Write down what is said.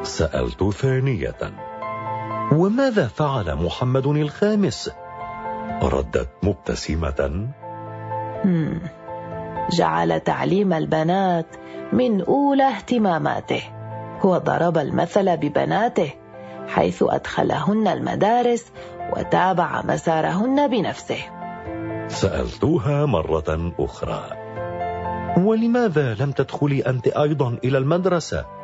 سألت ثانية: وماذا فعل محمد الخامس؟ ردت مبتسمة: جعل تعليم البنات من أولى اهتماماته، وضرب المثل ببناته حيث أدخلهن المدارس وتابع مسارهن بنفسه. سألتها مرة أخرى: ولماذا لم تدخلي أنت أيضا إلى المدرسة